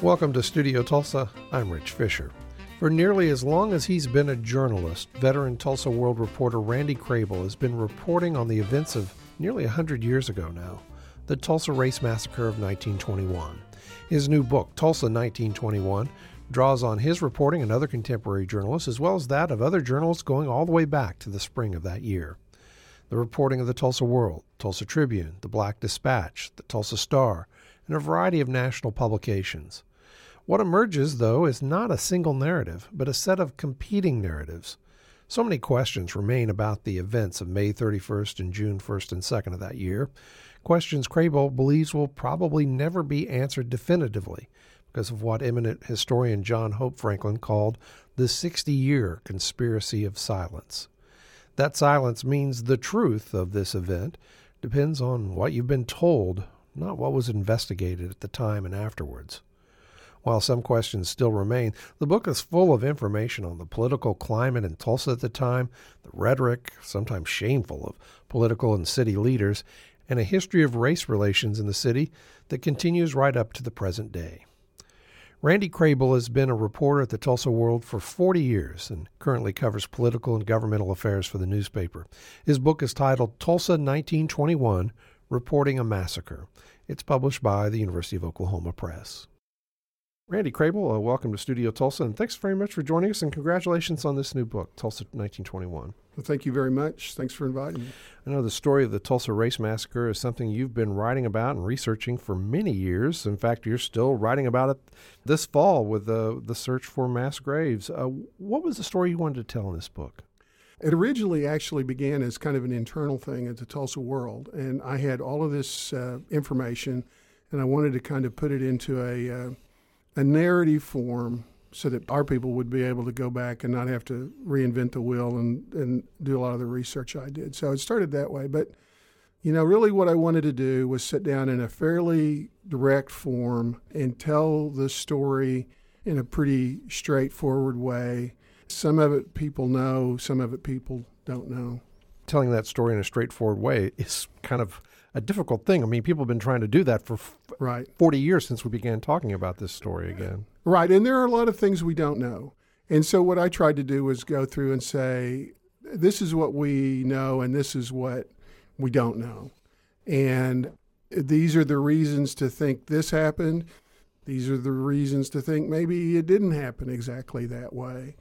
Welcome to Studio Tulsa. I'm Rich Fisher. For nearly as long as he's been a journalist, veteran Tulsa World reporter Randy Crable has been reporting on the events of nearly 100 years ago now, the Tulsa Race Massacre of 1921. His new book, Tulsa 1921, draws on his reporting and other contemporary journalists, as well as that of other journalists going all the way back to the spring of that year. The reporting of the Tulsa World, Tulsa Tribune, the Black Dispatch, the Tulsa Star, and a variety of national publications. What emerges, though, is not a single narrative, but a set of competing narratives. So many questions remain about the events of May 31st and June 1st and 2nd of that year, questions Crable believes will probably never be answered definitively because of what eminent historian John Hope Franklin called the 60-year conspiracy of silence. That silence means the truth of this event depends on what you've been told, not what was investigated at the time and afterwards. While some questions still remain, the book is full of information on the political climate in Tulsa at the time, the rhetoric, sometimes shameful, of political and city leaders, and a history of race relations in the city that continues right up to the present day. Randy Crable has been a reporter at the Tulsa World for 40 years and currently covers political and governmental affairs for the newspaper. His book is titled Tulsa 1921, Reporting a Massacre. It's published by the University of Oklahoma Press. Randy Crable, welcome to Studio Tulsa, and thanks very much for joining us, and congratulations on this new book, Tulsa 1921. Well, thank you very much. Thanks for inviting me. I know the story of the Tulsa Race Massacre is something you've been writing about and researching for many years. In fact, you're still writing about it this fall with the search for mass graves. What was the story you wanted to tell in this book? It originally actually began as kind of an internal thing at the Tulsa World, and I had all of this information, and I wanted to kind of put it into a narrative form so that our people would be able to go back and not have to reinvent the wheel and do a lot of the research I did. So it started that way. But, really what I wanted to do was sit down in a fairly direct form and tell the story in a pretty straightforward way. Some of it people know, some of it people don't know. Telling that story in a straightforward way is kind of a difficult thing. I mean, people have been trying to do that for 40 years since we began talking about this story again. Right, and there are a lot of things we don't know. And so what I tried to do was go through and say, this is what we know and this is what we don't know. And these are the reasons to think this happened. These are the reasons to think maybe it didn't happen exactly that way.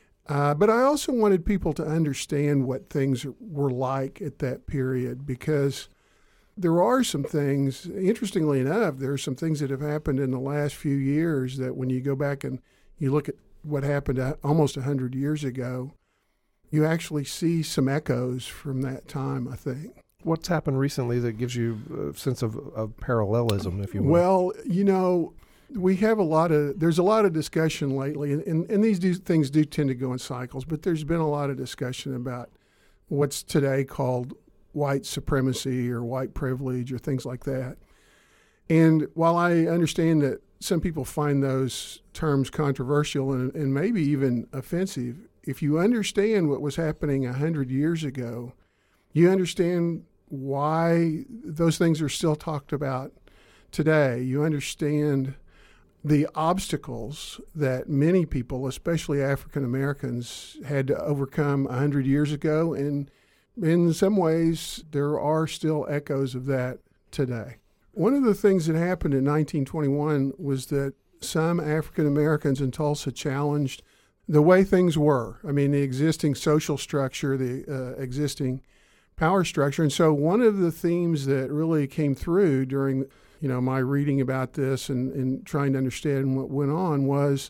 But I also wanted people to understand what things were like at that period, because there are some things, interestingly enough, there are some things that have happened in the last few years that when you go back and you look at what happened almost 100 years ago, you actually see some echoes from that time, I think. What's happened recently that gives you a sense of parallelism, if you will? Well, there's a lot of discussion lately, and these things do tend to go in cycles, but there's been a lot of discussion about what's today called white supremacy or white privilege or things like that. And while I understand that some people find those terms controversial and maybe even offensive, if you understand what was happening 100 years ago, you understand why those things are still talked about today. You understand the obstacles that many people, especially African Americans, had to overcome 100 years ago, and in some ways, there are still echoes of that today. One of the things that happened in 1921 was that some African Americans in Tulsa challenged the way things were. I mean, the existing social structure, the existing power structure. And so one of the themes that really came through during my reading about this and trying to understand what went on was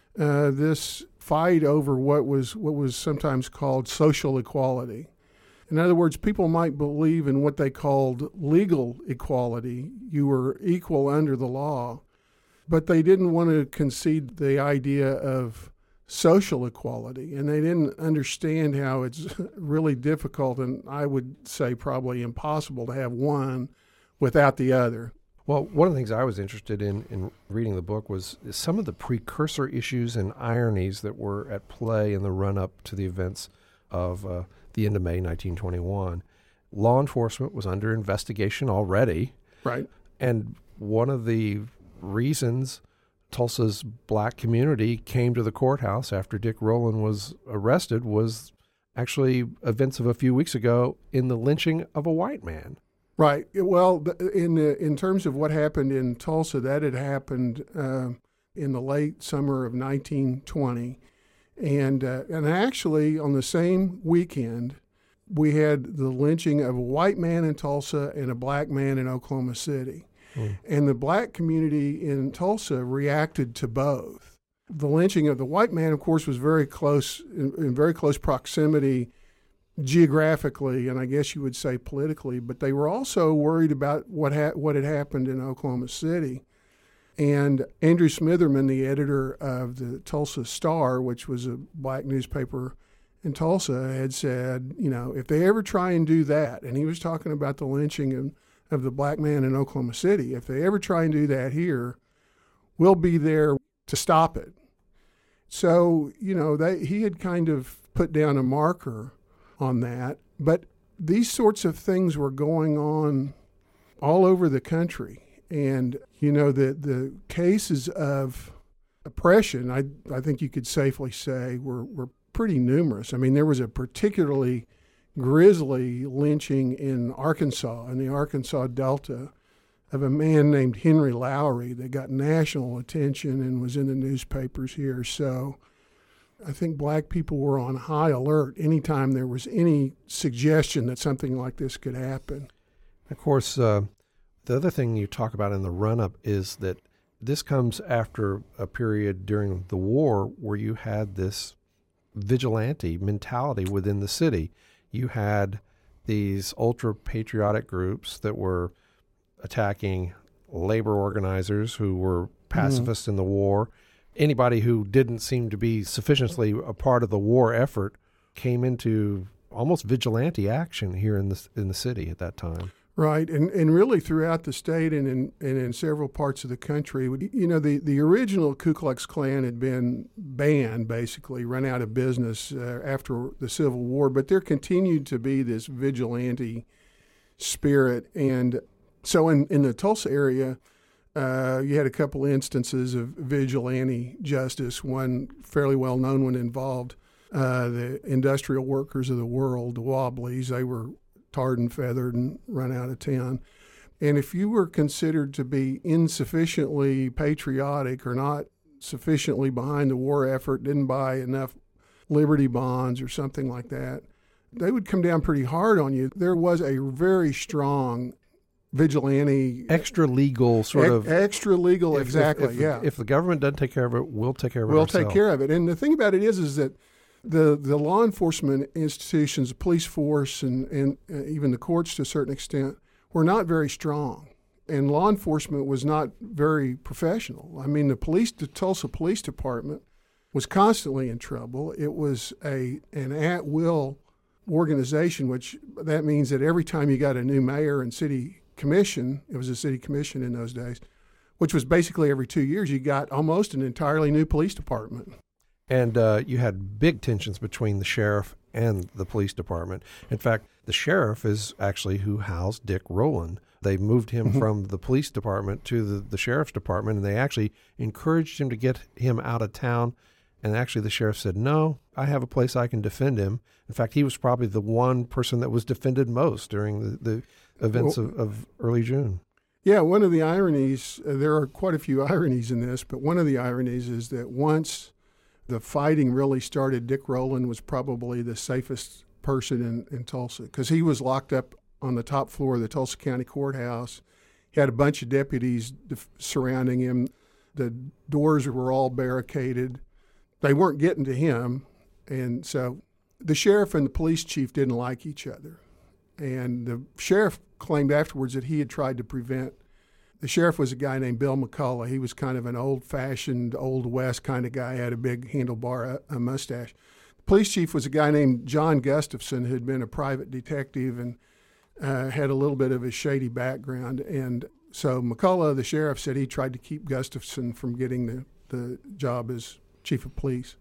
this fight over what was sometimes called social equality. In other words, people might believe in what they called legal equality. You were equal under the law, but they didn't want to concede the idea of social equality, and they didn't understand how it's really difficult, and I would say probably impossible to have one without the other. Well, one of the things I was interested in reading the book was some of the precursor issues and ironies that were at play in the run-up to the events of the end of May 1921. Law enforcement was under investigation already. Right. And one of the reasons Tulsa's black community came to the courthouse after Dick Rowland was arrested was actually events of a few weeks ago in the lynching of a white man. Right. Well, in terms of what happened in Tulsa, that had happened in the late summer of 1920. And actually, on the same weekend, we had the lynching of a white man in Tulsa and a black man in Oklahoma City. And the black community in Tulsa reacted to both. The lynching of the white man, of course, was very close, in very close proximity geographically, and I guess you would say politically, but they were also worried about what had happened in Oklahoma City. And Andrew Smitherman, the editor of the Tulsa Star, which was a black newspaper in Tulsa, had said, if they ever try and do that, and he was talking about the lynching of the black man in Oklahoma City, if they ever try and do that here, we'll be there to stop it. So, he had kind of put down a marker on that. But these sorts of things were going on all over the country. And, the cases of oppression, I think you could safely say, were pretty numerous. I mean, there was a particularly grisly lynching in Arkansas, in the Arkansas Delta, of a man named Henry Lowry that got national attention and was in the newspapers here. So I think black people were on high alert anytime there was any suggestion that something like this could happen. Of course, the other thing you talk about in the run-up is that this comes after a period during the war where you had this vigilante mentality within the city. You had these ultra-patriotic groups that were attacking labor organizers who were pacifists in the war. Anybody who didn't seem to be sufficiently a part of the war effort came into almost vigilante action here in the city at that time. Right, and really throughout the state and in several parts of the country, the original Ku Klux Klan had been banned, basically, run out of business after the Civil War, but there continued to be this vigilante spirit. And so in the Tulsa area, you had a couple instances of vigilante justice. One fairly well-known one involved the industrial workers of the world, the Wobblies. They were tarred and feathered and run out of town. And if you were considered to be insufficiently patriotic or not sufficiently behind the war effort, didn't buy enough Liberty bonds or something like that, they would come down pretty hard on you. There was a very strong vigilante... Extra legal sort of... Extra legal, exactly, yeah. If the government doesn't take care of it, we'll take care of it ourselves. We'll take care of it. And the thing about it is that the law enforcement institutions, the police force, and even the courts to a certain extent, were not very strong. And law enforcement was not very professional. I mean, the Tulsa Police Department was constantly in trouble. It was an at-will organization, which that means that every time you got a new mayor and city commission, it was a city commission in those days, which was basically every 2 years, you got almost an entirely new police department. And you had big tensions between the sheriff and the police department. In fact, the sheriff is actually who housed Dick Rowland. They moved him from the police department to the sheriff's department, and they actually encouraged him to get him out of town. And actually the sheriff said, no, I have a place I can defend him. In fact, he was probably the one person that was defended most during the events of early June. Yeah, one of the ironies, there are quite a few ironies in this, but one of the ironies is that once the fighting really started, Dick Rowland was probably the safest person in Tulsa because he was locked up on the top floor of the Tulsa County Courthouse. He had a bunch of deputies surrounding him. The doors were all barricaded. They weren't getting to him. And so the sheriff and the police chief didn't like each other. And the sheriff claimed afterwards that he had tried to prevent. The sheriff was a guy named Bill McCullough. He was kind of an old-fashioned, Old West kind of guy, had a big handlebar, a mustache. The police chief was a guy named John Gustafson, who had been a private detective and had a little bit of a shady background. And so McCullough, the sheriff, said he tried to keep Gustafson from getting the job as chief of police.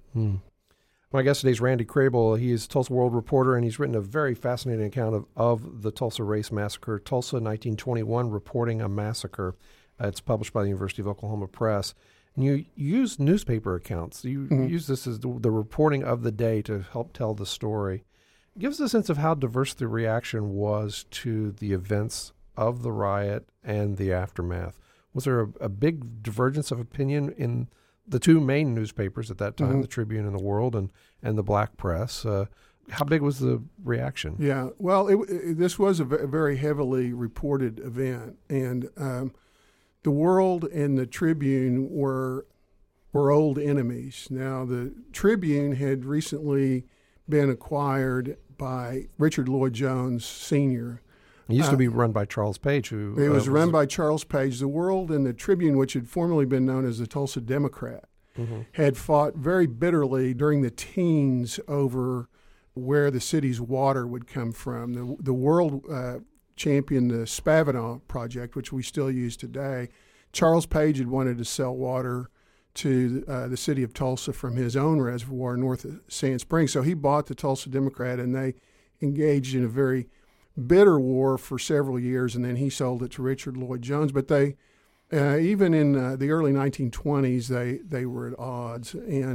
My guest today is Randy Crable. He is a Tulsa World reporter, and he's written a very fascinating account of the Tulsa Race Massacre, Tulsa 1921, Reporting a Massacre. It's published by the University of Oklahoma Press. And you use newspaper accounts. You use this as the reporting of the day to help tell the story. Give us a sense of how diverse the reaction was to the events of the riot and the aftermath. Was there a big divergence of opinion in the two main newspapers at that time, the Tribune and the World, and the black press? How big was the reaction? Yeah, well, this was a very heavily reported event, and the World and the Tribune were old enemies. Now, the Tribune had recently been acquired by Richard Lloyd Jones Sr. It used to be run by Charles Page. It was run by Charles Page. The World and the Tribune, which had formerly been known as the Tulsa Democrat, had fought very bitterly during the teens over where the city's water would come from. The World championed the Spavinaw Project, which we still use today. Charles Page had wanted to sell water to the city of Tulsa from his own reservoir north of Sand Springs. So he bought the Tulsa Democrat, and they engaged in a very bitter war for several years, and then he sold it to Richard Lloyd Jones. But they, even in the early 1920s, they were at odds.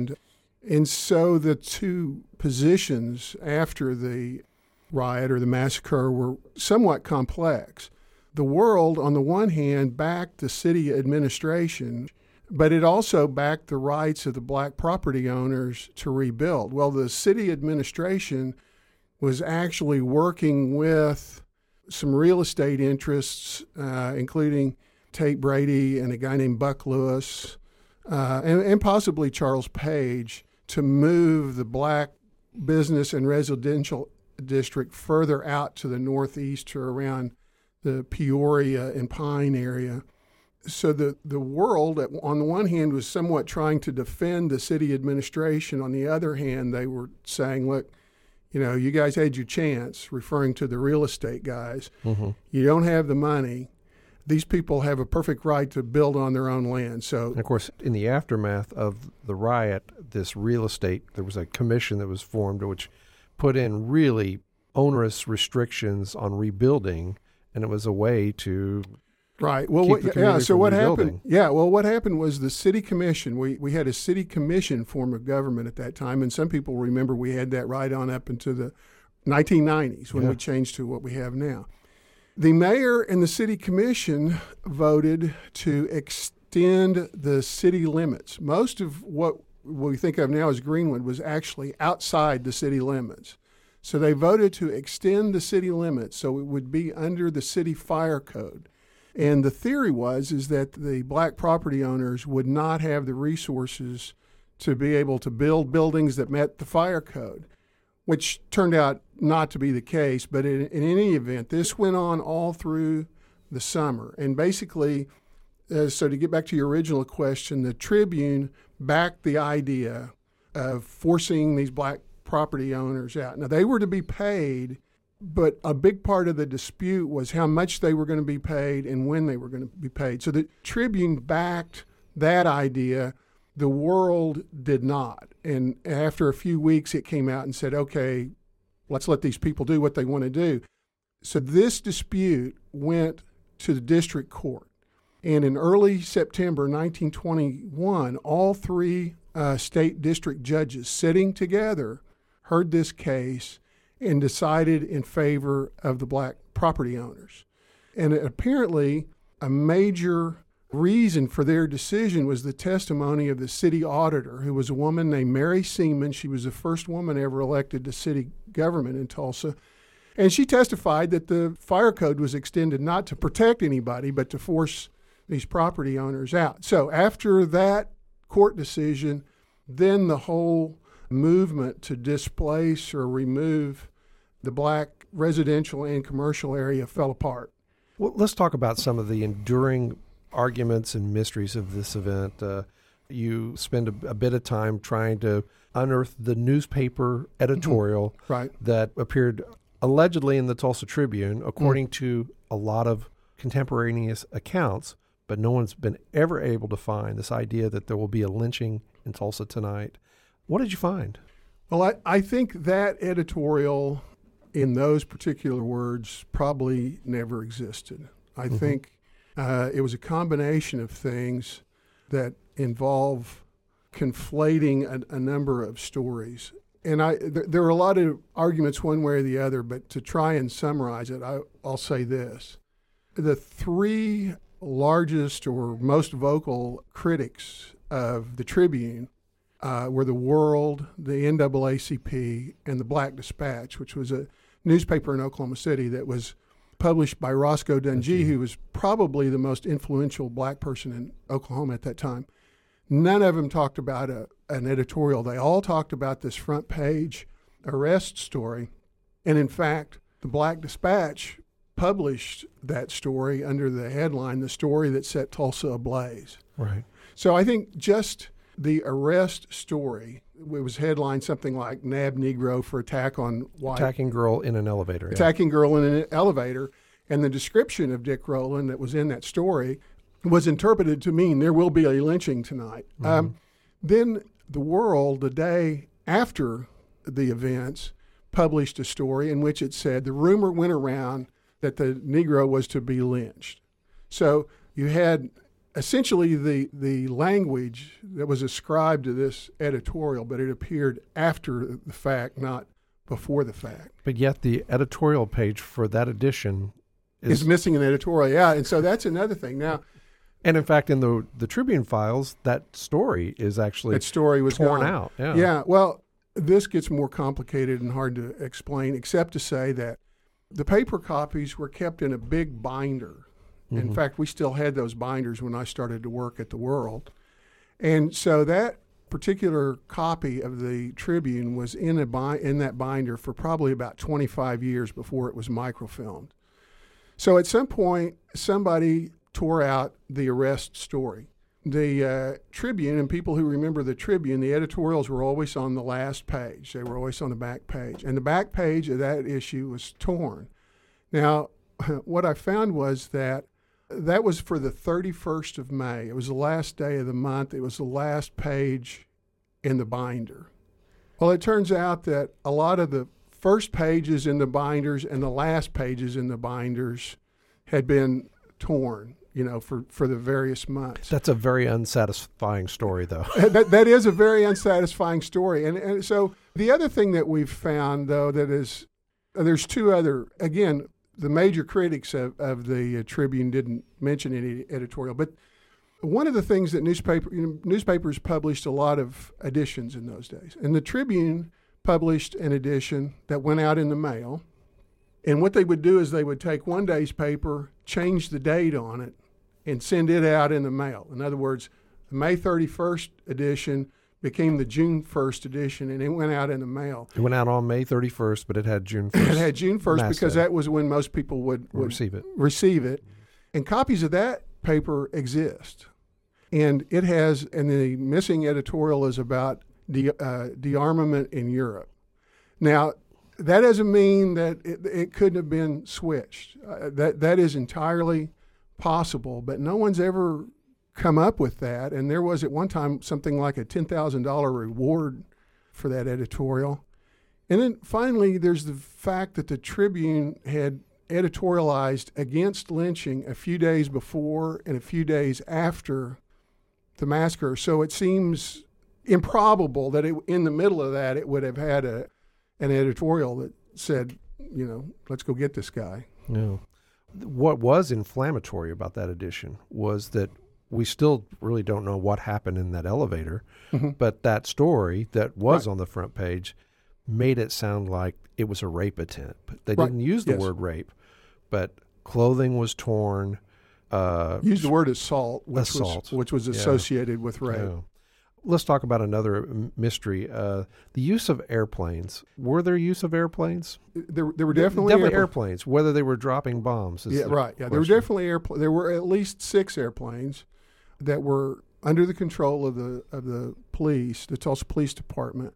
And so the two positions after the riot or the massacre were somewhat complex. The World, on the one hand, backed the city administration, but it also backed the rights of the black property owners to rebuild. Well, the city administration was actually working with some real estate interests, including Tate Brady and a guy named Buck Lewis, and possibly Charles Page, to move the black business and residential district further out to the northeast or around the Peoria and Pine area. So the World, on the one hand, was somewhat trying to defend the city administration. On the other hand, they were saying, look, you guys had your chance, referring to the real estate guys. You don't have the money. These people have a perfect right to build on their own land. So, and of course, in the aftermath of the riot, this real estate, there was a commission that was formed which put in really onerous restrictions on rebuilding, and it was a way to right. Well, So what happened? Yeah. Well, what happened was the city commission. We had a city commission form of government at that time, and some people remember we had that right on up into the 1990s when we changed to what we have now. The mayor and the city commission voted to extend the city limits. Most of what we think of now as Greenwood was actually outside the city limits. So they voted to extend the city limits so it would be under the city fire code. And the theory is that the black property owners would not have the resources to be able to build buildings that met the fire code, which turned out not to be the case. But in any event, this went on all through the summer. And basically, so to get back to your original question, the Tribune backed the idea of forcing these black property owners out. Now, they were to be paid, but a big part of the dispute was how much they were going to be paid and when they were going to be paid. So the Tribune backed that idea. The World did not. And after a few weeks, it came out and said, okay, let's let these people do what they want to do. So this dispute went to the district court. And in early September 1921, all three state district judges sitting together heard this case and decided in favor of the black property owners. And apparently, a major reason for their decision was the testimony of the city auditor, who was a woman named Mary Seaman. She was the first woman ever elected to city government in Tulsa. And she testified that the fire code was extended not to protect anybody, but to force these property owners out. So after that court decision, then the whole movement to displace or remove the black residential and commercial area fell apart. Well, let's talk about some of the enduring arguments and mysteries of this event. You spend a bit of time trying to unearth the newspaper editorial that appeared allegedly in the Tulsa Tribune, according to a lot of contemporaneous accounts, but no one's been ever able to find this idea that there will be a lynching in Tulsa tonight. What did you find? Well, I think that editorial in those particular words probably never existed. I think it was a combination of things that involve conflating a number of stories. And there are a lot of arguments one way or the other, but to try and summarize it, I'll say this. The three largest or most vocal critics of the Tribune were the World, the NAACP, and the Black Dispatch, which was a newspaper in Oklahoma City that was published by Roscoe Dunjee, who was probably the most influential black person in Oklahoma at that time. None of them talked about an editorial. They all talked about this front page arrest story. And in fact, the Black Dispatch published that story under the headline, "The Story That Set Tulsa Ablaze." Right. So I think just the arrest story, it was headlined something like "Nab Negro for Attack on White." Attacking girl in an elevator. Attacking girl in an elevator. And the description of Dick Rowland that was in that story was interpreted to mean there will be a lynching tonight. Mm-hmm. Then the World, the day after the events, published a story in which it said the rumor went around that the Negro was to be lynched. So you had essentially the language that was ascribed to this editorial, but it appeared after the fact, not before the fact. But yet the editorial page for that edition is missing an editorial, yeah. And so that's another thing. Now, and in fact, in the Tribune files, that story is actually torn out. Yeah. Yeah. Well, this gets more complicated and hard to explain, except to say that the paper copies were kept in a big binder. Mm-hmm. In fact, we still had those binders when I started to work at the World. And so that particular copy of the Tribune was in that binder for probably about 25 years before it was microfilmed. So at some point, somebody tore out the arrest story. The Tribune, and people who remember the Tribune, the editorials were always on the last page. They were always on the back page. And the back page of that issue was torn. Now, what I found was that was for the 31st of May. It was the last day of the month. It was the last page in the binder. Well, it turns out that a lot of the first pages in the binders and the last pages in the binders had been torn, for the various months. That's a very unsatisfying story, though. That is a very unsatisfying story. And so the other thing that we've found, though, there's two other, again, the major critics of the Tribune didn't mention any editorial, but one of the things that newspapers published a lot of editions in those days. And the Tribune published an edition that went out in the mail. And what they would do is they would take one day's paper, change the date on it, and send it out in the mail. In other words, the May 31st edition became the June 1st edition, and it went out in the mail. It went out on May 31st, but it had June 1st. It had June 1st because that was when most people would receive it. And copies of that paper exist. And it has, and the missing editorial is about dearmament in Europe. Now, that doesn't mean that it couldn't have been switched. That is entirely possible, but no one's ever come up with that. And there was at one time something like a $10,000 reward for that editorial. And then finally, there's the fact that the Tribune had editorialized against lynching a few days before and a few days after the massacre. So it seems improbable that in the middle of that, it would have had an editorial that said, let's go get this guy. No. What was inflammatory about that edition was that we still really don't know what happened in that elevator, mm-hmm. but that story that was on the front page made it sound like it was a rape attempt. They didn't use the word rape, but clothing was torn. Used the word assault, which was associated with rape. Yeah. Let's talk about another mystery. The use of airplanes. Were there use of airplanes? There were definitely airplanes. Whether they were dropping bombs. There were definitely airplanes. There were at least 6 airplanes that were under the control of the police, the Tulsa Police Department.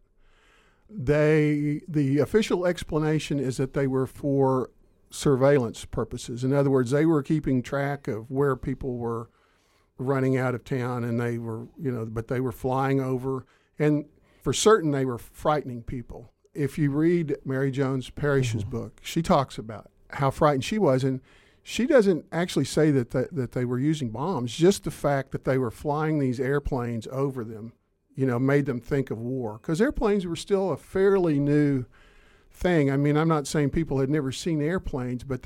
The official explanation is that they were for surveillance purposes. In other words, they were keeping track of where people were running out of town, and they were, but they were flying over, and for certain they were frightening people. If you read Mary Jones Parrish's book, she talks about how frightened she was, and she doesn't actually say that they were using bombs. Just the fact that they were flying these airplanes over them, made them think of war. Because airplanes were still a fairly new thing. I mean, I'm not saying people had never seen airplanes, but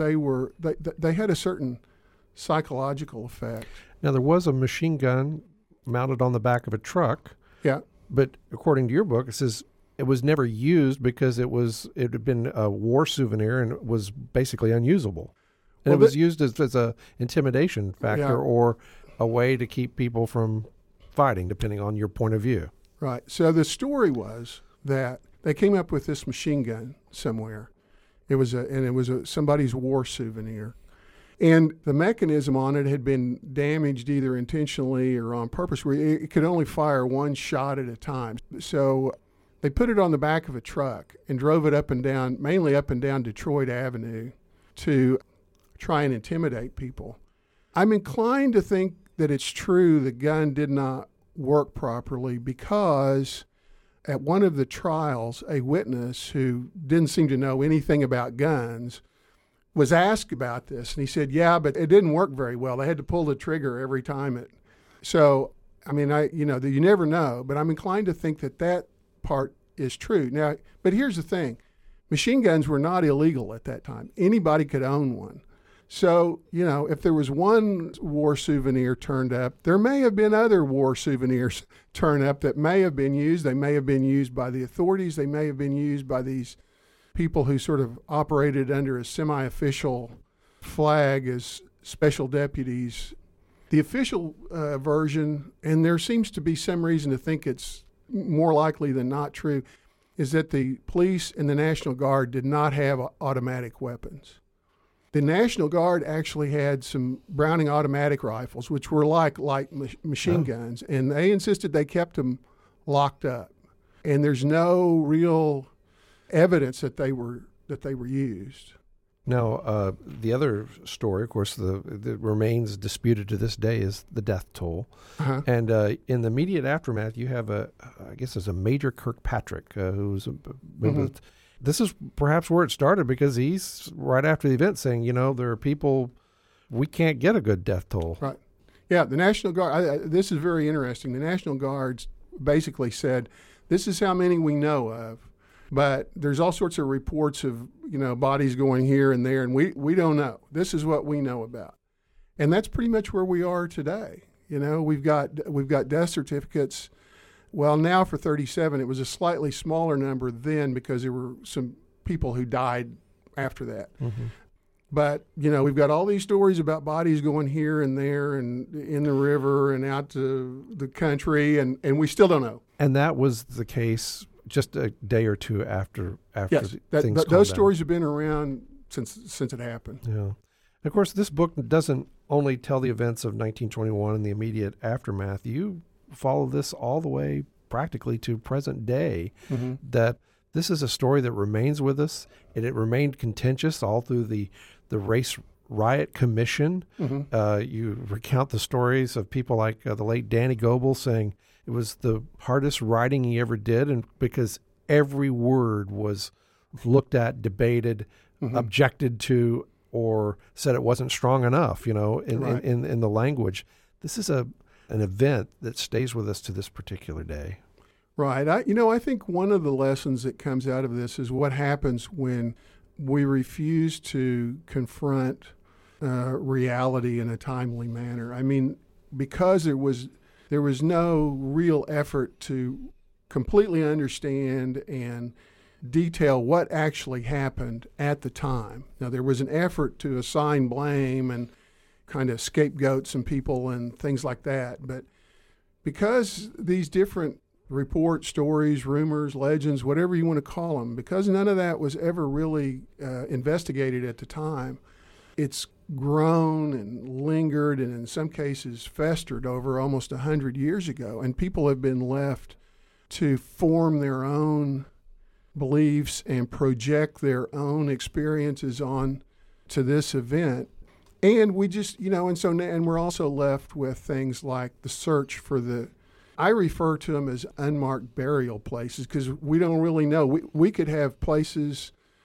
they had a certain psychological effect. Now, there was a machine gun mounted on the back of a truck. Yeah. But according to your book, it says it was never used because it had been a war souvenir and it was basically unusable. And it was used as a intimidation factor or a way to keep people from fighting, depending on your point of view. Right. So the story was that they came up with this machine gun somewhere. It was somebody's war souvenir. And the mechanism on it had been damaged either intentionally or on purpose, where it could only fire one shot at a time. So they put it on the back of a truck and drove it mainly up and down Detroit Avenue to try and intimidate people. I'm inclined to think that it's true the gun did not work properly because at one of the trials, a witness who didn't seem to know anything about guns was asked about this, and he said, yeah, but it didn't work very well. They had to pull the trigger every time So, I mean, you never know, but I'm inclined to think that part is true. Now, but here's the thing. Machine guns were not illegal at that time. Anybody could own one. So, if there was one war souvenir turned up, there may have been other war souvenirs turned up that may have been used. They may have been used by the authorities. They may have been used by these people who sort of operated under a semi-official flag as special deputies. The official version, and there seems to be some reason to think it's more likely than not true, is that the police and the National Guard did not have automatic weapons. The National Guard actually had some Browning automatic rifles, which were like light machine guns, and they insisted they kept them locked up. And there's no real evidence that they were used. Now, the other story, of course, that remains disputed to this day is the death toll. Uh-huh. And in the immediate aftermath, you have I guess there's a Major Kirkpatrick who's This is perhaps where it started, because he's right after the event saying, there are people, we can't get a good death toll. Right. Yeah, the National Guard, this is very interesting. The National Guards basically said, this is how many we know of, but there's all sorts of reports of, bodies going here and there, and we don't know. This is what we know about. And that's pretty much where we are today. We've got death certificates. Well, now for 37, it was a slightly smaller number then because there were some people who died after that. Mm-hmm. But, we've got all these stories about bodies going here and there and in the river and out to the country, and we still don't know. And that was the case just a day or two after yes, things those calmed stories down. have been around since it happened. Yeah. And of course, this book doesn't only tell the events of 1921 and the immediate aftermath. You follow this all the way practically to present day, mm-hmm. that this is a story that remains with us. It remained contentious all through the Race Riot Commission. Mm-hmm. You recount the stories of people like the late Danny Goebel saying it was the hardest writing he ever did, and because every word was looked at, debated, mm-hmm. objected to, or said it wasn't strong enough, in the language. This is an event that stays with us to this particular day. Right. I think one of the lessons that comes out of this is what happens when we refuse to confront reality in a timely manner. I mean, because there was no real effort to completely understand and detail what actually happened at the time. Now, there was an effort to assign blame and kind of scapegoat some people and things like that. But because these different reports, stories, rumors, legends, whatever you want to call them, because none of that was ever really investigated at the time, it's grown and lingered and in some cases festered over almost 100 years ago. And people have been left to form their own beliefs and project their own experiences on to this event. And we just, and we're also left with things like the search for I refer to them as unmarked burial places because we don't really know. We could have places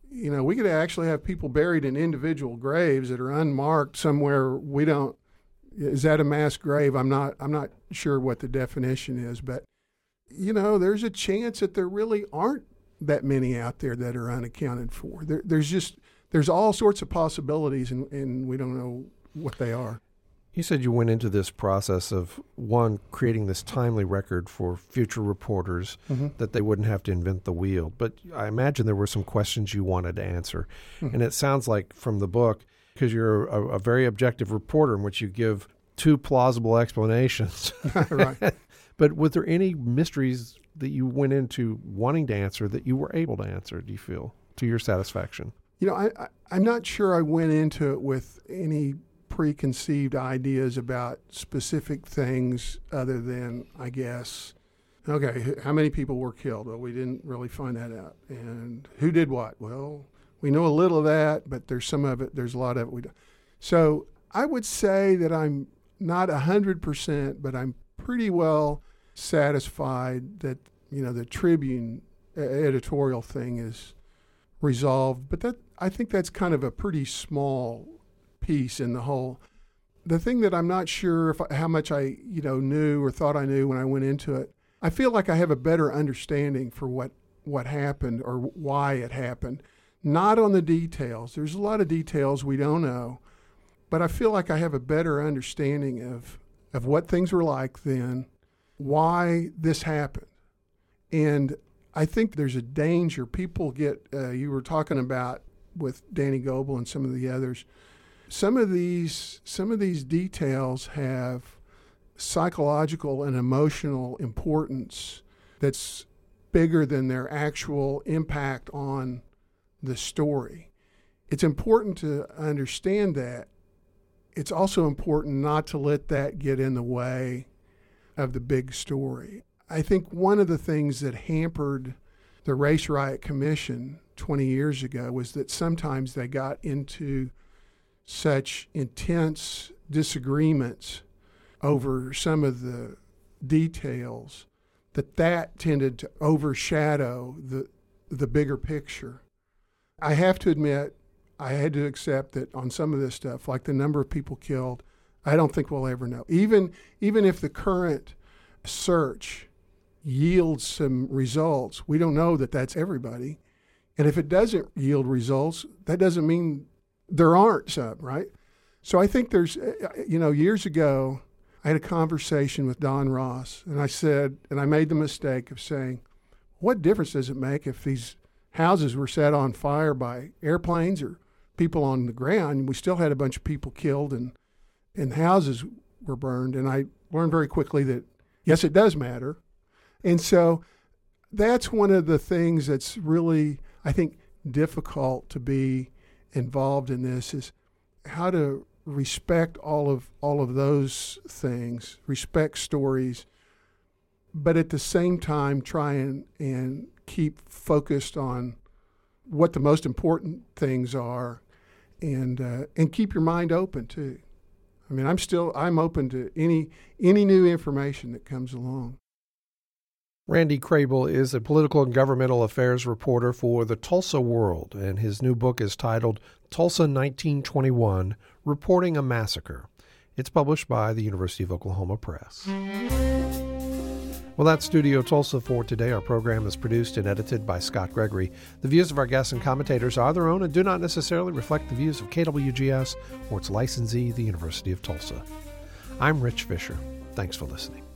we could actually have people buried in individual graves that are unmarked somewhere. We don't. Is that a mass grave? I'm not sure what the definition is, but there's a chance that there really aren't that many out there that are unaccounted for. There's all sorts of possibilities, and we don't know what they are. You said you went into this process of, one, creating this timely record for future reporters, that they wouldn't have to invent the wheel. But I imagine there were some questions you wanted to answer. And it sounds like from the book, because you're a very objective reporter in which you give two plausible explanations. Right. But were there any mysteries that you went into wanting to answer that you were able to answer, do you feel, to your satisfaction? I'm not sure I went into it with any preconceived ideas about specific things other than, I guess, okay, how many people were killed? Well, we didn't really find that out. And who did what? Well, we know a little of that, but there's a lot of it we don't. So I would say that I'm not 100%, but I'm pretty well satisfied that, the Tribune editorial thing is resolved. But I think that's kind of a pretty small piece in the whole. The thing that I'm not sure how much I knew or thought I knew when I went into it, I feel like I have a better understanding for what happened or why it happened. Not on the details. There's a lot of details we don't know, but I feel like I have a better understanding of what things were like then, why this happened. And I think there's a danger. People get, you were talking about with Danny Goebel and some of the others, some of these details have psychological and emotional importance that's bigger than their actual impact on the story. It's important to understand that. It's also important not to let that get in the way of the big story. I think one of the things that hampered the Race Riot Commission 20 years ago was that sometimes they got into such intense disagreements over some of the details that tended to overshadow the bigger picture. I have to admit, I had to accept that on some of this stuff, like the number of people killed, I don't think we'll ever know. Even if the current search yields some results, we don't know that that's everybody. And if it doesn't yield results, that doesn't mean there aren't some, right? So I think there's, years ago, I had a conversation with Don Ross, and I said, and I made the mistake of saying, what difference does it make if these houses were set on fire by airplanes or people on the ground? We still had a bunch of people killed and houses were burned. And I learned very quickly that, yes, it does matter. And so that's one of the things that's really, I think, difficult to be involved in this, is how to respect all of those things, respect stories, but at the same time try and keep focused on what the most important things are, and keep your mind open too. I mean, I'm open to any new information that comes along. Randy Crable is a political and governmental affairs reporter for the Tulsa World, and his new book is titled Tulsa 1921, Reporting a Massacre. It's published by the University of Oklahoma Press. Well, that's Studio Tulsa for today. Our program is produced and edited by Scott Gregory. The views of our guests and commentators are their own and do not necessarily reflect the views of KWGS or its licensee, the University of Tulsa. I'm Rich Fisher. Thanks for listening.